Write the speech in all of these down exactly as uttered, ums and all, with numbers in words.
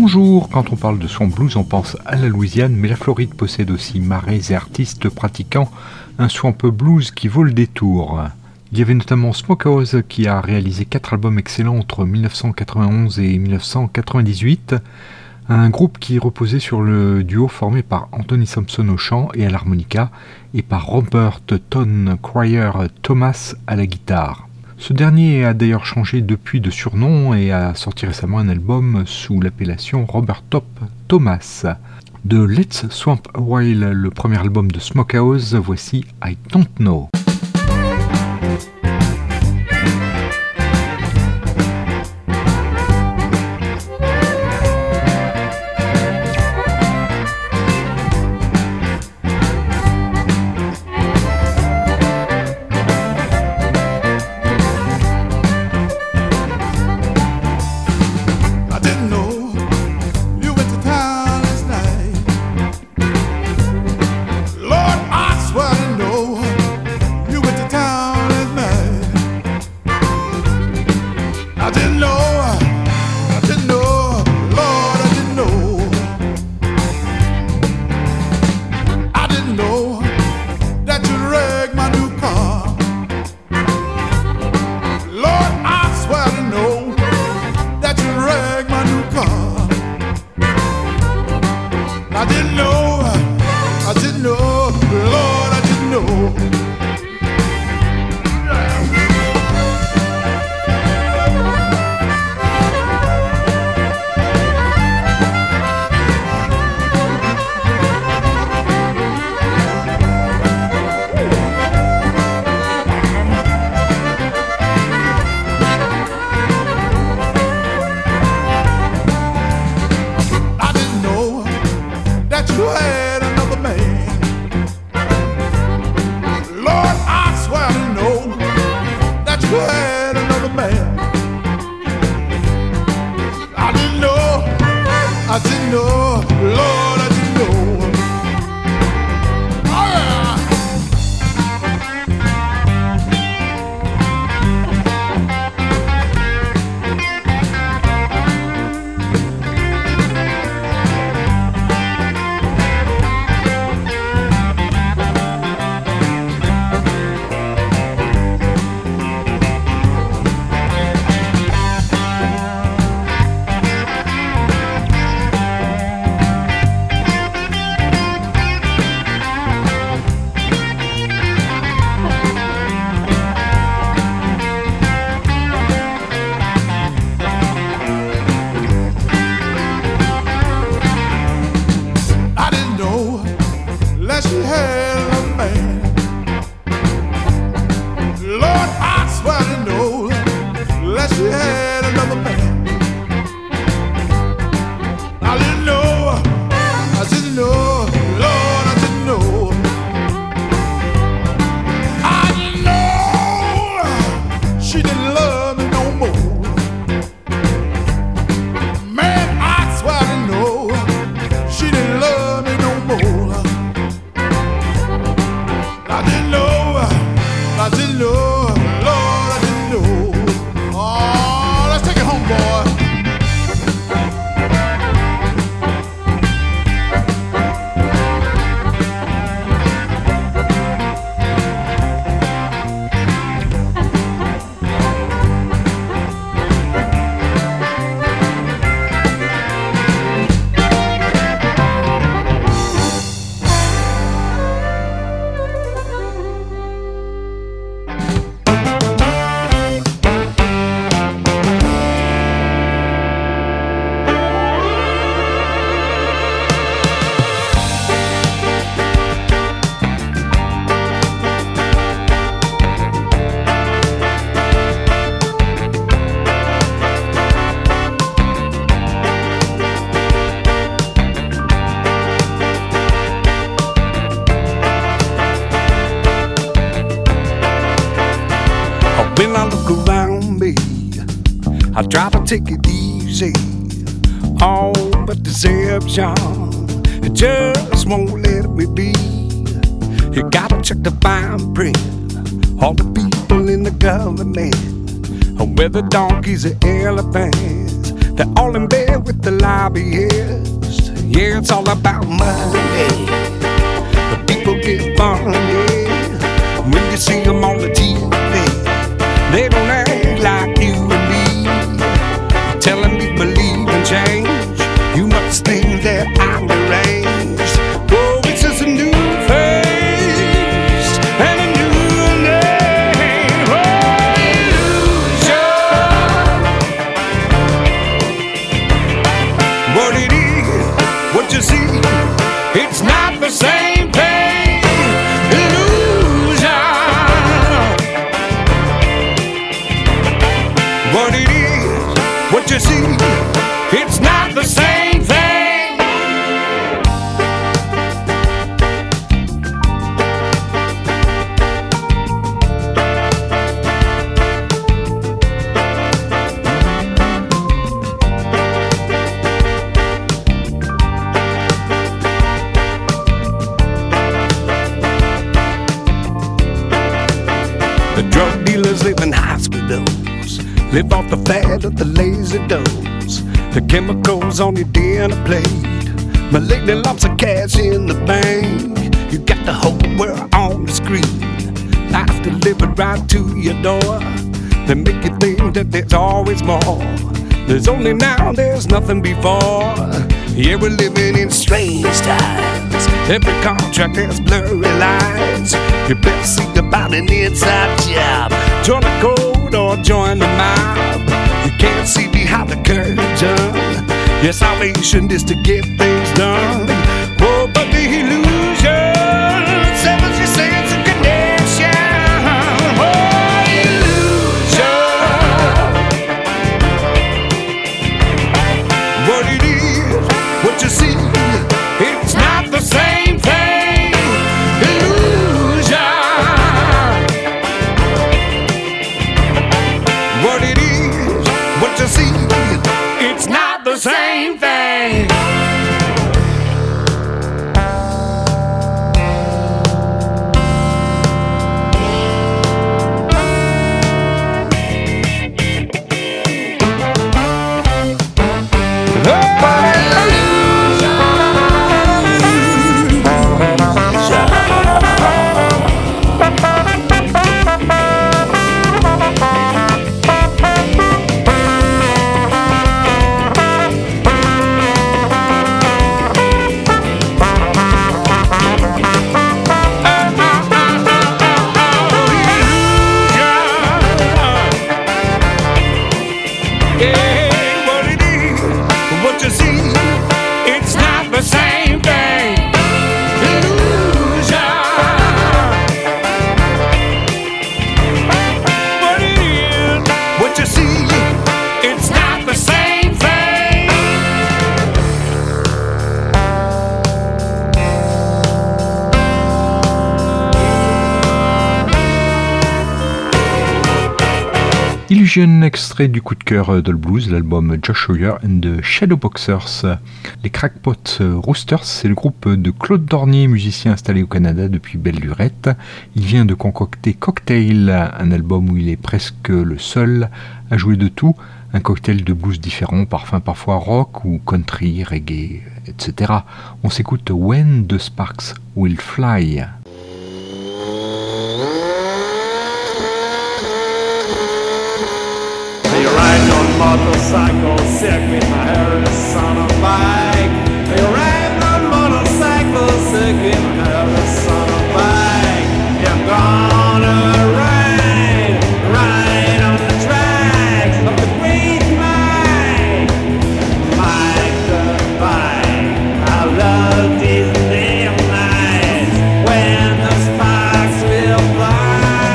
Bonjour, quand on parle de swamp blues, on pense à la Louisiane, mais la Floride possède aussi marais et artistes pratiquant un swamp blues qui vaut le détour. Il y avait notamment Smokehouse qui a réalisé quatre albums excellents entre dix-neuf cent quatre-vingt-onze et dix-neuf cent quatre-vingt-dix-huit, un groupe qui reposait sur le duo formé par Anthony Thompson au chant et à l'harmonica et par Robert Ton Cryer Thomas à la guitare. Ce dernier a d'ailleurs changé depuis de surnom et a sorti récemment un album sous l'appellation Robert Top Thomas. De Let's Swamp a While, le premier album de Smokehouse, voici I Don't Know. I try to take it easy, all but deception. It just won't let me be. You gotta check the fine print. All the people in the government, whether donkeys or elephants, They're all in bed with the lobbyists. Yeah, it's all about money. The people get money. When you see them on the T V, they don't act like you and me. Telling me believe in change. You must think that I'm deranged. Oh, this is a new face and a new name. Oh, illusion. What it is, what you see, it's not the same thing. Illusion. What it is, what you see, it's not the same thing. The drug dealers live in hospitals, live off the fat of the lazy doughs. The chemicals on your dinner plate, malignant lumps of cash in the bank. You got the whole world on the screen, life delivered right to your door. They make you think that there's always more. There's only now, there's nothing before. Yeah, we're living in strange times. Every contract has blurry lines. You best see about an inside job. Join the code or join the mob. You can't see behind the curtain. Your salvation is to get things done. Oh, but the illusion severs your sense of connection. Oh, illusion. What it is, what you see, it's not the same thing. Illusion. What it is, what you see, it's not the same thing. Illusion, extrait du coup de cœur de le blues, l'album Josh Hoyer and the Shadowboxers. Les Crackpot Roosters, c'est le groupe de Claude Dornier, musicien installé au Canada depuis belle lurette. Il vient de concocter Cocktail, un album où il est presque le seul à jouer de tout. Un cocktail de blues différents, parfum parfois rock ou country, reggae, et cetera. On s'écoute When the Sparks Will Fly. You're riding on a motorcycle, sick with my hair is on a bike. You're riding on a motorcycle, sick with my hair is on a bike. You're gonna ride, ride on the tracks of the great Mike, Mike the Bike. I love these damn nights when the sparks will fly.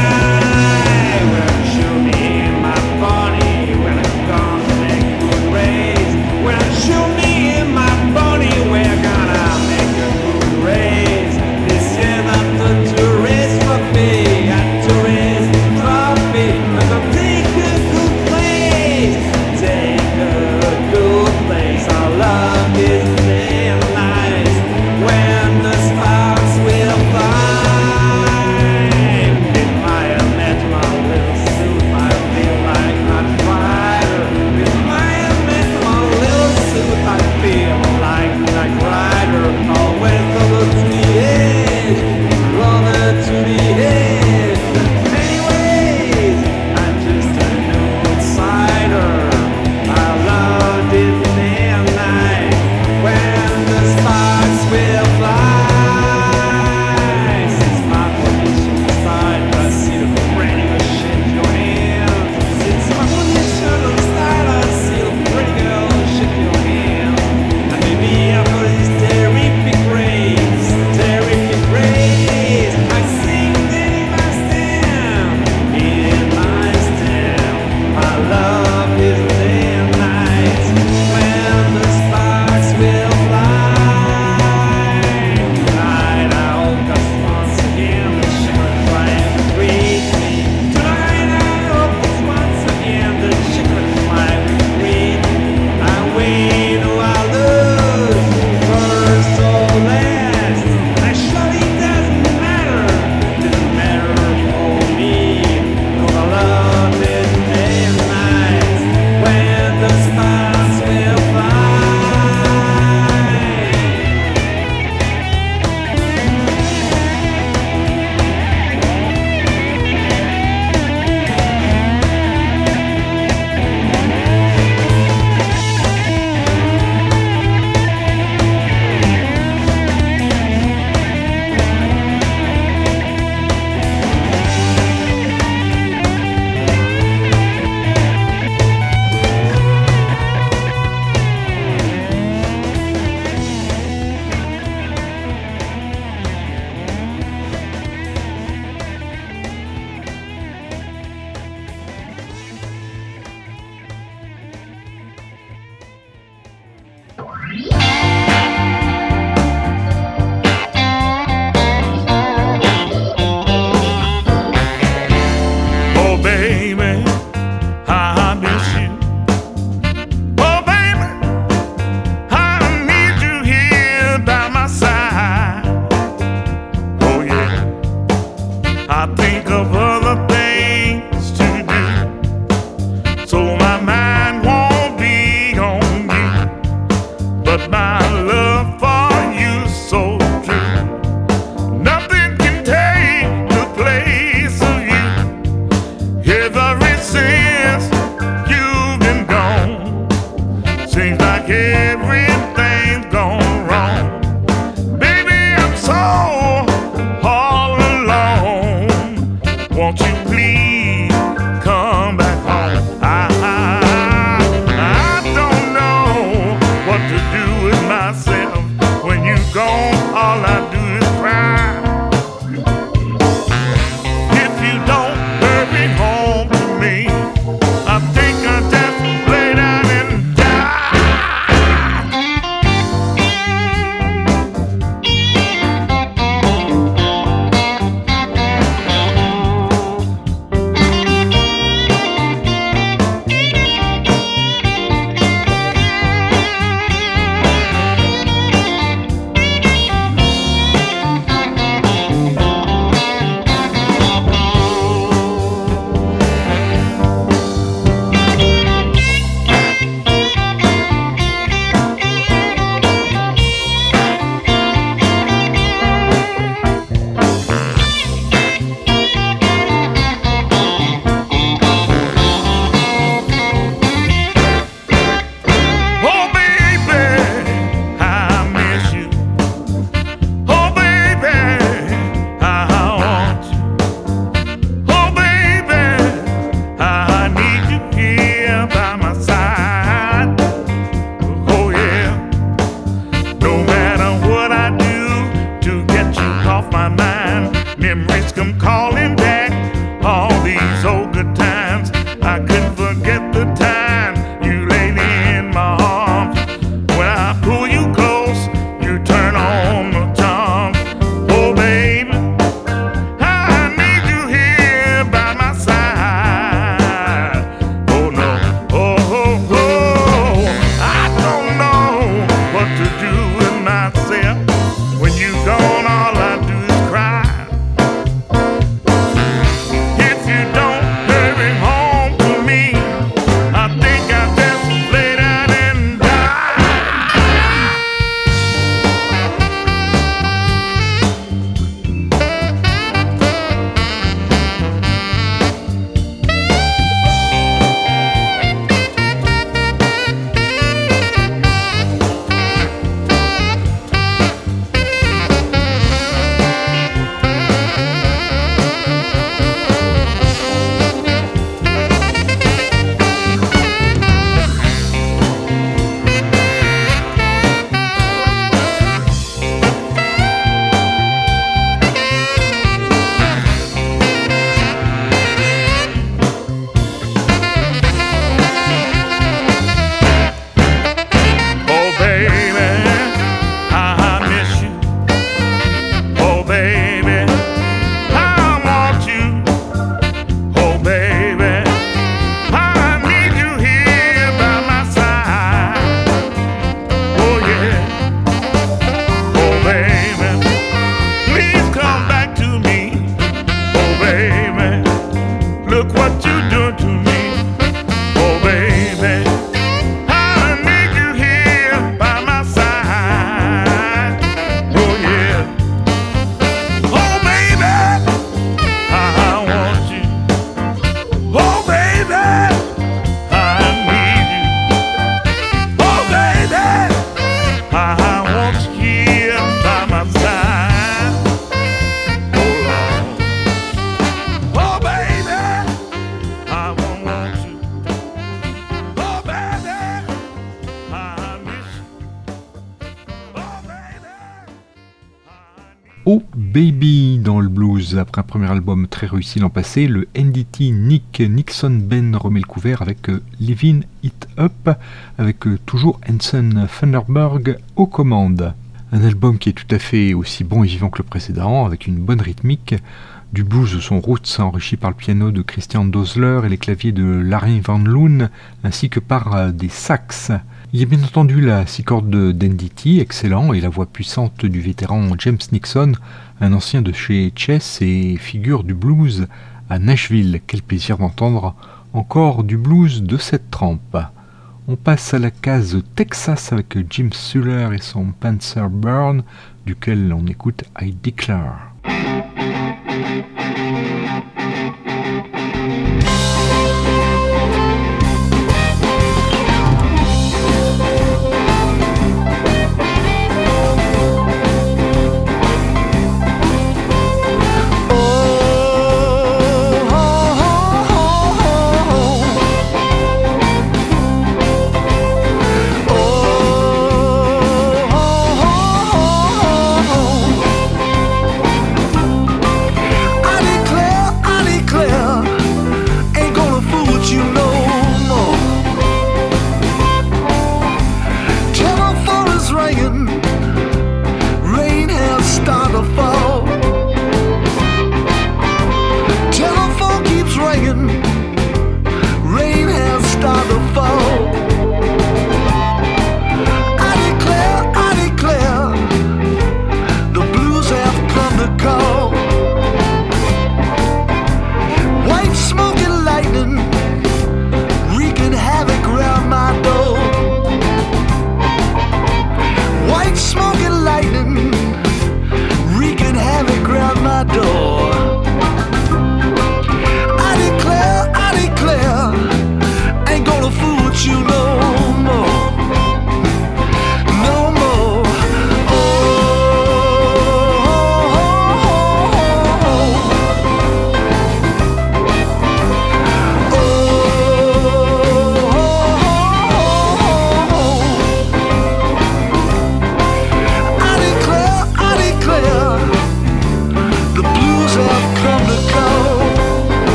Well, shoot me in my body. Shoot me in my body, we're gonna make a good raise. won't you please come back home? I, I, I don't know what to do with myself. When you gone, all I do is cry. If you don't hurry home to me, I think I just lay down and die. Oh Baby dans le blues. Après un premier album très réussi l'an passé, le N D T Nick Nixon Band remet le couvert avec euh, Livin' It Up, avec euh, toujours Hanson Thunderberg aux commandes. Un album qui est tout à fait aussi bon et vivant que le précédent, avec une bonne rythmique, du blues de son roots enrichi par le piano de Christian Dosler et les claviers de Larry Van Loon, ainsi que par euh, des sax. Il y a bien entendu la six cordes d'N D T, excellent, et la voix puissante du vétéran James Nixon, un ancien de chez Chess et figure du blues à Nashville. Quel plaisir d'entendre encore du blues de cette trempe. On passe à la case Texas avec Jim Suller et son Panzer Burn, duquel on écoute I Declare.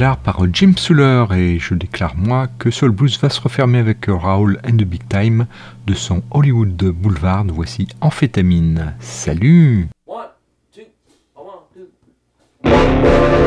déclare par Jim Suller et je déclare moi que Soul Blues va se refermer avec Raoul and the Big Time de son Hollywood Boulevard. Voici Amphétamine. Salut! One, two, one, two.